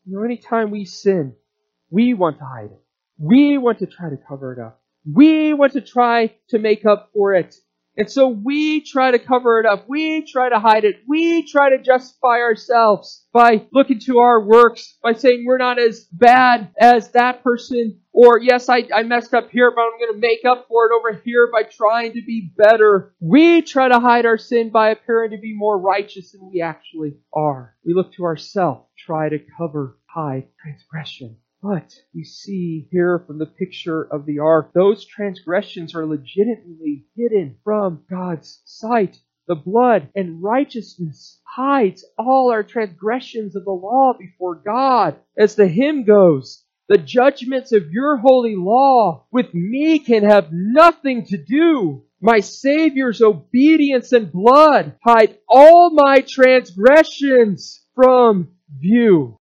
Anytime we sin, we want to hide it. We want to try to cover it up. We want to try to make up for it. And so we try to cover it up. We try to hide it. We try to justify ourselves by looking to our works, by saying we're not as bad as that person. Or, yes, I messed up here, but I'm going to make up for it over here by trying to be better. We try to hide our sin by appearing to be more righteous than we actually are. We look to ourselves, try to hide transgression. But we see here from the picture of the ark, those transgressions are legitimately hidden from God's sight. The blood and righteousness hides all our transgressions of the law before God. As the hymn goes, the judgments of your holy law with me can have nothing to do. My Savior's obedience and blood hide all my transgressions from view.